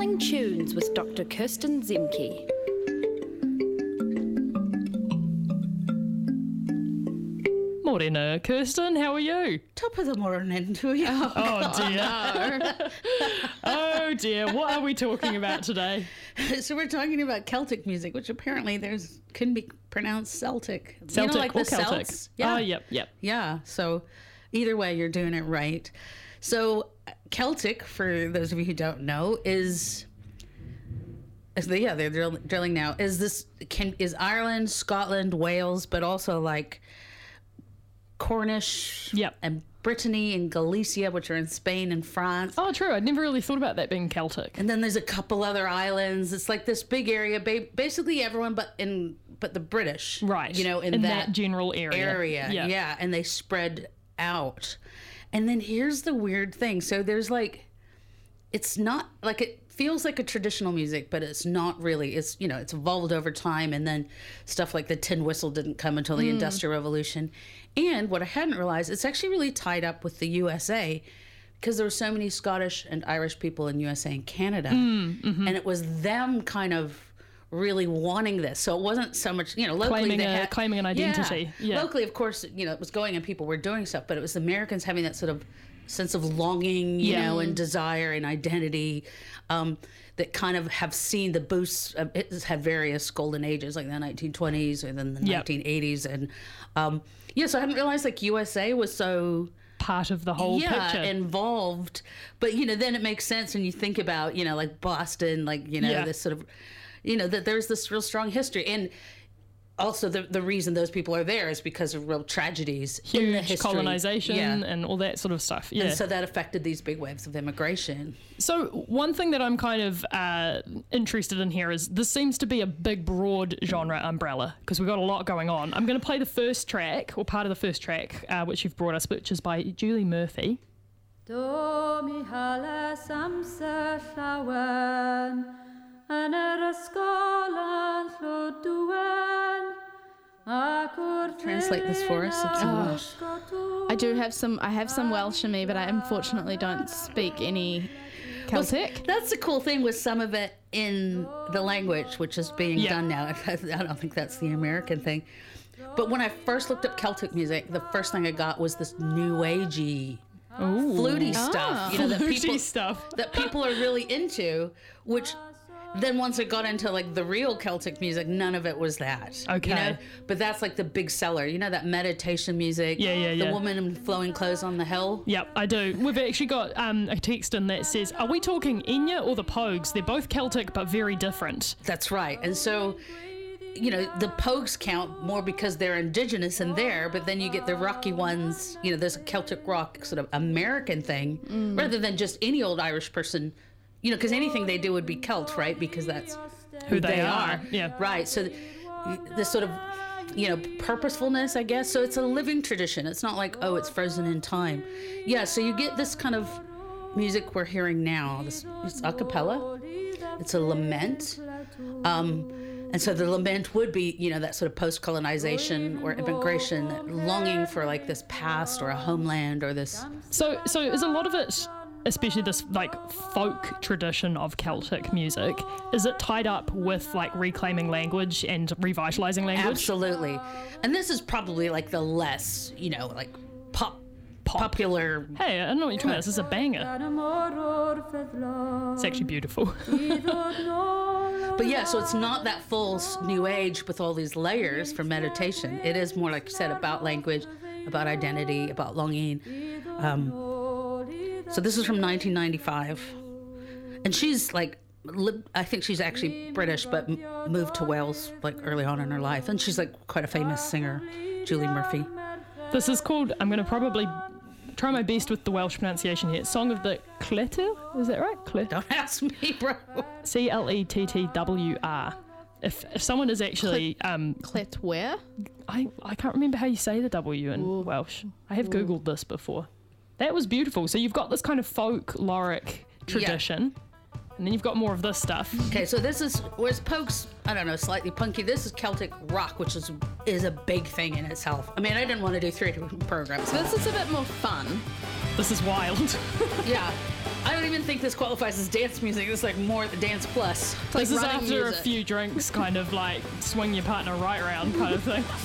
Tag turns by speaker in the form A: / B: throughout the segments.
A: Smelling Tunes with Dr. Kirsten Zemke.
B: Morena, Kirsten, how are you?
C: Top of the morning to you.
B: Oh dear. Oh dear, what are we talking about today?
C: So we're talking about Celtic music, which apparently can be pronounced Celtic.
B: Celtic,
C: you know, like
B: or
C: the
B: Celtic?
C: Celts? Yeah.
B: Oh, yep.
C: Yeah, so either way, you're doing it right. So Celtic, for those of you who don't know, they're drilling now, is Ireland, Scotland, Wales, but also like Cornish and Brittany and Galicia, which are in Spain and France.
B: Oh, true. I'd never really thought about that being Celtic.
C: And then there's a couple other islands. It's like this big area, basically everyone but the British.
B: Right.
C: You know, in that
B: general area.
C: Yeah. And they spread out. And then here's the weird thing. So there's like, it's not like, it feels like a traditional music, but it's not really. It's, you know, it's evolved over time. And then stuff like the tin whistle didn't come until the Industrial Revolution. And what I hadn't realized, it's actually really tied up with the USA because there were so many Scottish and Irish people in USA and Canada. And it was them kind of really wanting this. So it wasn't so much, you know, locally
B: claiming an identity. Yeah.
C: Locally, of course, you know, it was going and people were doing stuff, but it was the Americans having that sort of sense of longing, you know, and desire and identity that kind of have seen the boosts. It's had various golden ages, like the 1920s and then the 1980s. And so I hadn't realized like USA was so
B: part of the whole picture.
C: Involved. But, you know, then it makes sense when you think about, you know, like Boston, like, you know, this sort of, you know, that there's this real strong history. And also the reason those people are there is because of real tragedies in the history.
B: Colonization and all that sort of stuff. Yeah.
C: And so that affected these big waves of immigration.
B: So one thing that I'm kind of interested in here is this seems to be a big, broad genre umbrella because we've got a lot going on. I'm going to play the first track, or part of the first track, which you've brought us, which is by Julie Murphy.
D: Do mi halas amser llawen yn ysgol llwydwen.
C: Translate this for us.
E: I have some Welsh in me, but I unfortunately don't speak any Celtic.
C: Well, that's the cool thing with some of it in the language, which is being done now. I don't think that's the American thing. But when I first looked up Celtic music, the first thing I got was this new agey, fluty stuff. You know, that people are really into, which then once it got into like the real Celtic music, none of it was that.
B: Okay.
C: You know? But that's like the big seller. You know, that meditation music. The woman in flowing clothes on the hill.
B: Yep, I do. We've actually got a text in that says, are we talking Enya or the Pogues? They're both Celtic, but very different.
C: That's right. And so, you know, the Pogues count more because they're indigenous in there, but then you get the rocky ones, you know, there's a Celtic rock sort of American thing, rather than just any old Irish person. You know, because anything they do would be Celt, right? Because that's who they are.
B: Yeah.
C: Right. So this sort of, you know, purposefulness, I guess. So it's a living tradition. It's not like, oh, it's frozen in time. Yeah. So you get this kind of music we're hearing now. It's a cappella. It's a lament. And so the lament would be, you know, that sort of post-colonization or immigration, longing for like this past or a homeland or this.
B: So is a lot of it, especially this like folk tradition of Celtic music, is it tied up with like reclaiming language and revitalizing language?
C: Absolutely. And this is probably like the less, you know, like popular.
B: Hey, I don't know what you're talking about. This is a banger. It's actually beautiful.
C: But yeah, so it's not that full new age with all these layers for meditation. It is more, like you said, about language, about identity, about longing. So this is from 1995. And she's like, I think she's actually British, but moved to Wales like early on in her life. And she's like quite a famous singer, Julie Murphy.
B: This is called, I'm going to probably try my best with the Welsh pronunciation here, Song of the Cletw, is that right?
C: Don't ask me, bro.
B: Clettwr. If someone is actually...
E: Cletwr?
B: I can't remember how you say the W in Welsh. I have Googled this before. That was beautiful. So you've got this kind of folkloric tradition, and then you've got more of this stuff.
C: Okay, so this is, whereas Pogues, I don't know, slightly punky, this is Celtic rock, which is a big thing in itself. I mean, I didn't want to do 3 different programs.
E: So this is a bit more fun.
B: This is wild.
C: Yeah. I don't even think this qualifies as dance music. It's like more dance plus.
B: This is
E: running
B: after
E: music.
B: a few drinks, kind of like swing your partner right around kind of thing.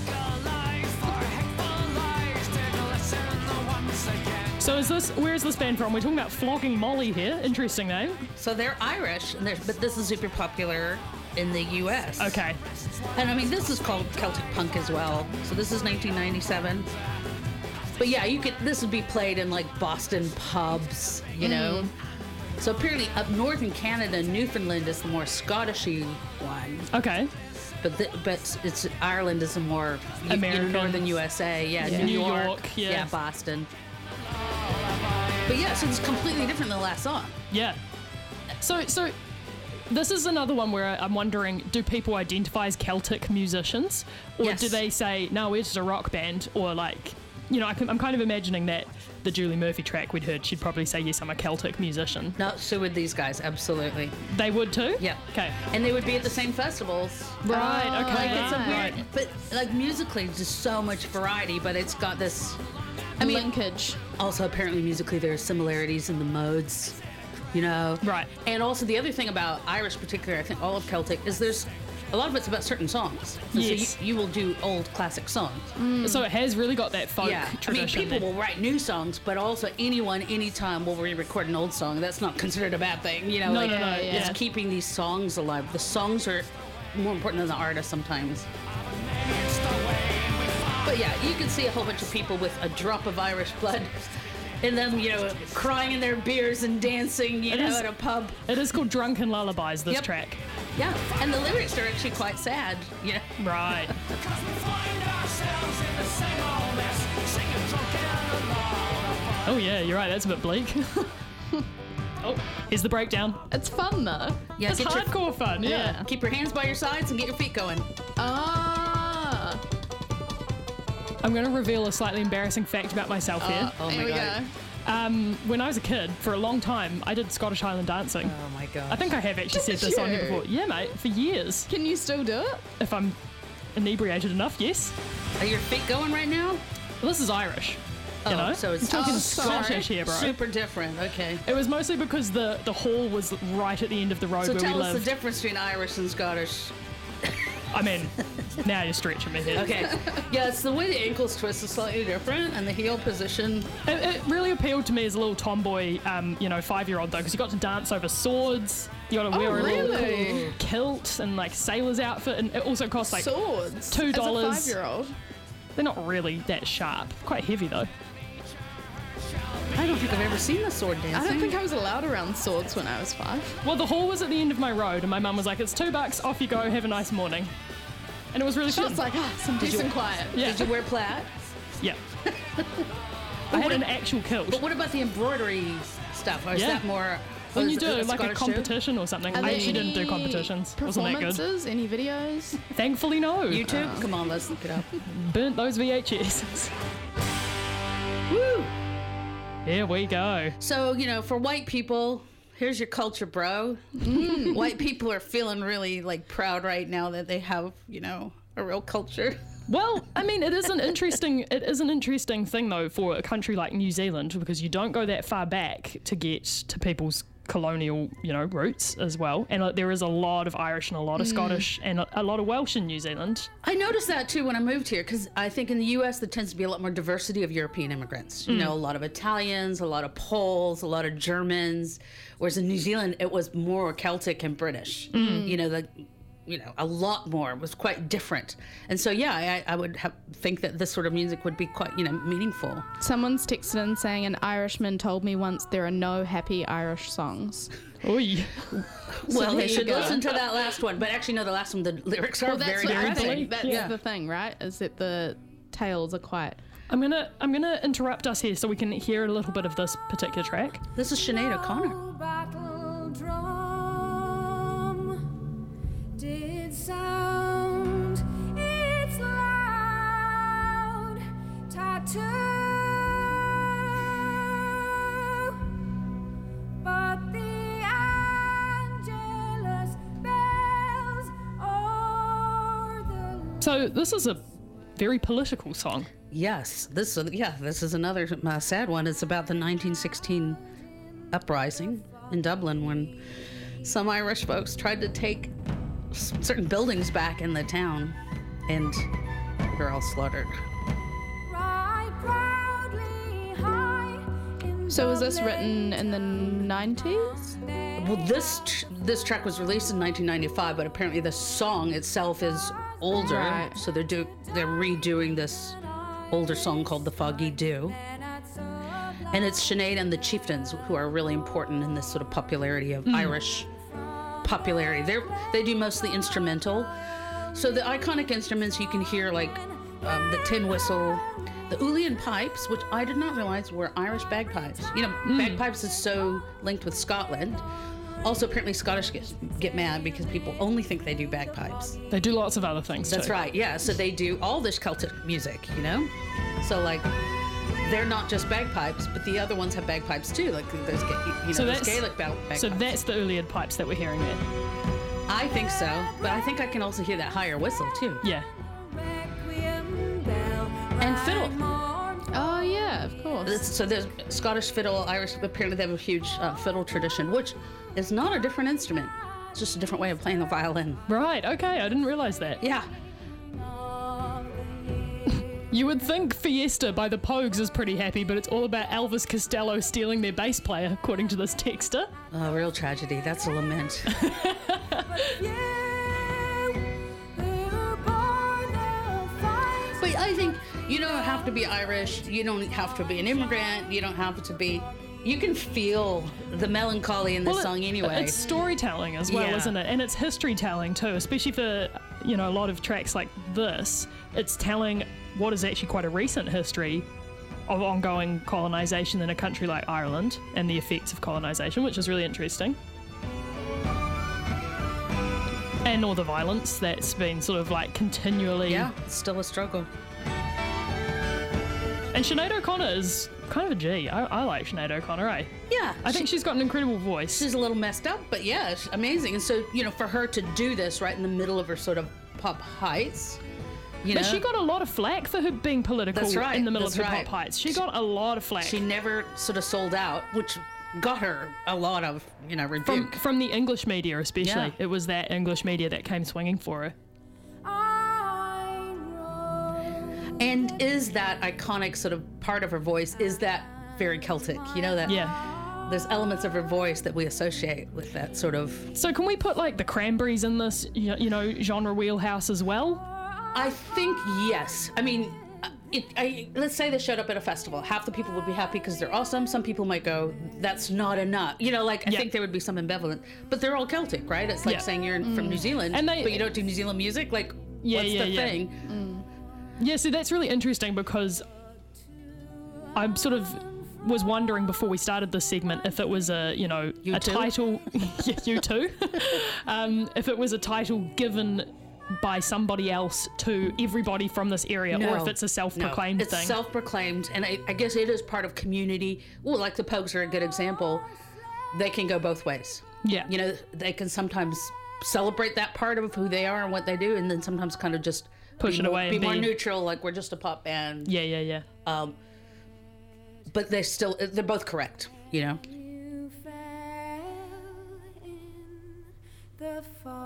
B: So where is this band from? We're talking about Flogging Molly here. Interesting name.
C: So they're Irish, but this is super popular in the U.S.
B: Okay.
C: And I mean, this is called Celtic punk as well. So this is 1997. But yeah, this would be played in like Boston pubs, you know. So apparently up north in Canada, Newfoundland is the more Scottishy one.
B: Okay.
C: But it's Ireland is the more
B: American.
C: northern USA. Yeah,
B: Yeah.
C: New
B: New
C: York.
B: York, yeah.
C: Yeah, Boston. But yeah, so it's completely different than the last song.
B: Yeah. So this is another one where I'm wondering, do people identify as Celtic musicians? Or
C: Yes.
B: do they say, no, we're just a rock band? Or like, you know, I'm kind of imagining that the Julie Murphy track we'd heard, she'd probably say, yes, I'm a Celtic musician.
C: No, so would these guys, absolutely.
B: They would too?
C: Yeah.
B: Okay.
C: And they would be at the same festivals.
B: Right, okay.
C: Like it's a
B: right.
C: weird, but like musically, just so much variety. But it's got this. I mean,
E: Linkage.
C: also apparently musically there are similarities in the modes, you know.
B: Right.
C: And also the other thing about Irish, particularly, I think all of Celtic, is there's a lot of it's about certain songs. And
B: Yes.
C: So you will do old classic songs.
B: So it has really got that folk
C: Yeah. I mean,
B: tradition.
C: people will write new songs, but also anyone, anytime will re-record an old song. That's not considered a bad thing, you know.
B: No,
C: like,
B: no, no,
C: It's
B: yeah.
C: keeping these songs alive. The songs are more important than the artist sometimes. But yeah, you can see a whole bunch of people with a drop of Irish blood in them, you know, crying in their beers and dancing, you know,
B: is-
C: at a pub.
B: It is called Drunken Lullabies, this
C: Yep.
B: track.
C: Yeah, and the lyrics are actually quite sad, you know.
B: Right. Oh yeah, you're right, that's a bit bleak. Oh, here's the breakdown.
E: It's fun though.
C: Yeah,
B: It's
C: get your,
B: hardcore fun, yeah.
C: keep your hands by your sides and get your feet going.
E: Ah.
B: I'm going to reveal a slightly embarrassing fact about myself here.
C: Oh
E: Here
C: my
E: we
C: god.
E: go.
B: When I was a kid, for a long time, I did Scottish Highland dancing.
C: Oh my god.
B: I think I have actually said
E: Did
B: this on here
E: you?
B: before. Yeah, mate, for years.
E: Can you still do it?
B: If I'm inebriated enough, yes.
C: Are your feet going right now?
B: Well, this is Irish. You
C: Oh,
B: know?
C: so it's
B: I'm talking
E: sorry.
B: Scottish here, bro.
C: super different. Okay.
B: It was mostly because the hall was right at the end of the road
C: So
B: where we
C: tell us the
B: lived.
C: difference between Irish and Scottish.
B: I mean, now you're stretching me here.
C: Okay. Yeah, it's the way the ankles twist is slightly different and the heel position.
B: It really appealed to me as a little tomboy, 5-year-old though, because you got to dance over swords. You got to wear a little
E: really?
B: cool kilt and like sailor's outfit, and it also cost like
E: Swords.
B: $2.
E: As a 5-year-old.
B: they're not really that sharp. Quite heavy though.
C: I don't think I've ever seen the sword dancing.
E: I don't think I was allowed around swords when I was 5.
B: Well, the hall was at the end of my road, and my mum was like, "It's $2. Off you go. Have a nice morning." And it was really
E: She
B: fun.
E: was like, some peace and quiet.
B: yeah,
C: Did you wear plaid?
B: yeah. I had an actual kilt.
C: But what about the embroidery stuff? Or is
B: Yeah.
C: that more...
B: When you
C: is
B: do
C: it
B: like a
C: Scottish too?
B: competition or something,
E: Are
B: I
E: there
B: actually didn't do
E: any
B: competitions. Wasn't that good?
E: Performances? Any videos?
B: Thankfully, no.
C: YouTube? Come on, let's look it up.
B: Burnt those VHS.
C: Woo!
B: Here we go.
C: So, you know, for white people, here's your culture, bro. White people are feeling really, like, proud right now that they have, you know, a real culture.
B: Well, I mean, it is an interesting thing though for a country like New Zealand, because you don't go that far back to get to people's colonial, roots as well. And there is a lot of Irish and a lot of Scottish and a lot of Welsh in New Zealand.
C: I noticed that too when I moved here, because I think in the U.S. there tends to be a lot more diversity of European immigrants. You know, a lot of Italians, a lot of Poles, a lot of Germans. Whereas in New Zealand, it was more Celtic and British. A lot more. It was quite different. And so, yeah, I would think that this sort of music would be quite, meaningful.
E: Someone's texted in saying an Irishman told me once there are no happy Irish songs.
B: Oy.
C: Well,
E: there
C: they
E: you
C: should
E: go.
C: listen to that last one. But actually, no, the last one, the lyrics are very
E: what I
C: different.
E: think. That's
C: Yeah.
E: the thing, right? Is that the tales are quite...
B: I'm gonna interrupt us here so we can hear a little bit of this particular track.
C: This is Sinead O'Connor.
D: Battle drum did sound its loud tattoo, but the Angelus bells o'er the
B: So this is a very political song.
C: Yes, this is another sad one. It's about the 1916 uprising in Dublin when some Irish folks tried to take certain buildings back in the town, and were all slaughtered.
D: Ride proudly high in
E: So was this
D: the
E: written in the 90s?
C: Well, this track was released in 1995, but apparently the song itself is older.
E: Right.
C: So they're redoing this older song called "The Foggy Dew," and it's Sinead and the Chieftains who are really important in this sort of popularity of Irish popularity. They do mostly instrumental. So the iconic instruments you can hear, like the tin whistle, the Uilleann pipes, which I did not realize were Irish bagpipes. You know, bagpipes is so linked with Scotland. Also, apparently Scottish get mad because people only think they do bagpipes.
B: They do lots of other things
C: That's
B: too.
C: right, yeah. So they do all this Celtic music, you know? So, like, they're not just bagpipes, but the other ones have bagpipes too. Like, there's, there's Gaelic bagpipes.
B: So that's the Uilleann pipes that we're hearing there.
C: I think so, but I think I can also hear that higher whistle too.
B: Yeah.
C: And fiddle.
E: Oh, yeah, of course.
C: So there's Scottish fiddle, Irish, apparently they have a huge fiddle tradition, which is not a different instrument. It's just a different way of playing the violin.
B: Right, okay, I didn't realize that.
C: Yeah.
B: You would think Fiesta by the Pogues is pretty happy, but it's all about Elvis Costello stealing their bass player, according to this texter.
C: Oh, real tragedy. That's a lament. But I think you don't have to be Irish. You don't have to be an immigrant. You don't have to be. You can feel the melancholy in the song anyway.
B: It's storytelling as well,
C: Yeah.
B: isn't it? And it's history telling too, especially for, you know, a lot of tracks like this. It's telling what is actually quite a recent history of ongoing colonization in a country like Ireland and the effects of colonization, which is really interesting. And all the violence that's been sort of like continually.
C: Yeah, it's still a struggle.
B: And Sinead O'Connor is kind of a G. I like Sinead O'Connor, eh?
C: Yeah.
B: I think she's got an incredible voice.
C: She's a little messed up, but yeah, it's amazing. And so, you know, for her to do this right in the middle of her sort of pop heights, you
B: But
C: know,
B: she got a lot of flack for her being political
C: That's right,
B: in the middle of
C: that's
B: her
C: right.
B: pop heights. She got a lot of flack
C: she never sort of sold out, which got her a lot of, you know, rebuke.
B: from the English media especially.
C: Yeah.
B: It was that English media that came swinging for her.
C: And is that iconic sort of part of her voice, is that very Celtic? You know, that
B: Yeah.
C: there's elements of her voice that we associate with that sort of.
B: So can we put like the Cranberries in this, you know, genre wheelhouse as well?
C: I think yes. I mean, let's say they showed up at a festival. Half the people would be happy because they're awesome. Some people might go, that's not enough. You know, like I
B: Yeah.
C: think there would be some ambivalent. But they're all Celtic, right? It's like
B: Yeah.
C: saying you're from New Zealand,
B: And
C: but you don't do New Zealand music. Like,
B: Yeah,
C: what's
B: yeah,
C: the
B: yeah.
C: thing?
B: Yeah, so that's really interesting because I'm sort of was wondering before we started this segment if it was a, you know,
C: You
B: a
C: too?
B: title, yeah, you too, if it was a title given by somebody else to everybody from this area, or if it's a self-proclaimed
C: It's
B: thing.
C: self-proclaimed, and I guess it is part of community. Well, like the Pogues are a good example. They can go both ways.
B: Yeah.
C: You know, they can sometimes celebrate that part of who they are and what they do, and then sometimes kind of just
B: Push it away
C: be
B: and
C: more
B: be-
C: neutral, like we're just a pop band.
B: Yeah.
C: But they're both correct. You know.
D: You fell in the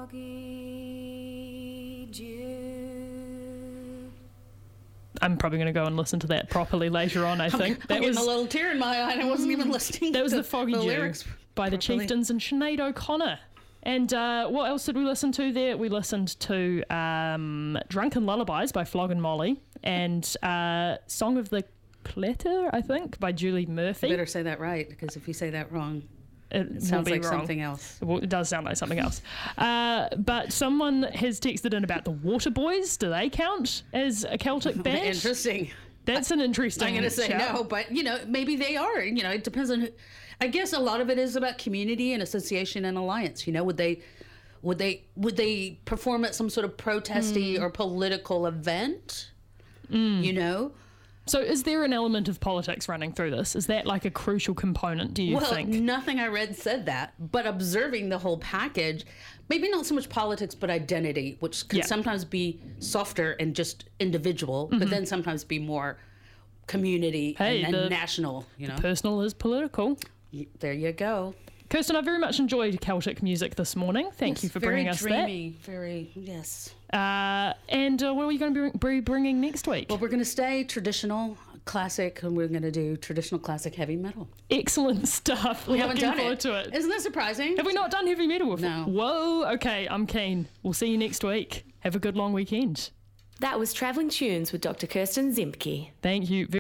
D: foggy dew.
B: I'm probably going to go and listen to that properly later on, I think.
C: I'm getting a little tear in my eye, and I wasn't even listening.
B: That was
C: to
B: the Foggy Dew
C: lyrics
B: by the
C: properly.
B: Chieftains and Sinead O'Connor. And what else did we listen to there? We listened to Drunken Lullabies by Flog and Molly and Song of the Cletter, I think, by Julie Murphy.
C: Better say that right, because if you say that wrong,
B: It
C: it sounds
B: will be
C: like
B: wrong.
C: something else.
B: Well, it does sound like something else. But someone has texted in about the Waterboys. Do they count as a Celtic band?
C: Interesting.
B: That's an interesting
C: I'm going to say
B: shout.
C: no, but you know, maybe they are. You know, it depends on who. I guess a lot of it is about community and association and alliance. You know, would they perform at some sort of protesty or political event? You know,
B: So is there an element of politics running through this? Is that like a crucial component, do you
C: well,
B: think?
C: nothing I read said that, but observing the whole package, maybe not so much politics, but identity, which can
B: Yeah.
C: sometimes be softer and just individual, but then sometimes be more community
B: Hey,
C: and
B: the-
C: national. You know,
B: Personal is political.
C: There you go.
B: Kirsten, I very much enjoyed Celtic music this morning. Thank you for bringing us
C: dreamy, very yes.
B: that. And what are you going to be bringing next week?
C: Well, we're going to stay traditional, classic, and we're going to do traditional, classic, heavy metal.
B: Excellent stuff.
C: We haven't done
B: forward to it.
C: Isn't that surprising?
B: Have we not done heavy metal before?
C: No.
B: Whoa, okay, I'm keen. We'll see you next week. Have a good long weekend.
F: That was Travelling Tunes with Dr. Kirsten Zemke.
B: Thank you.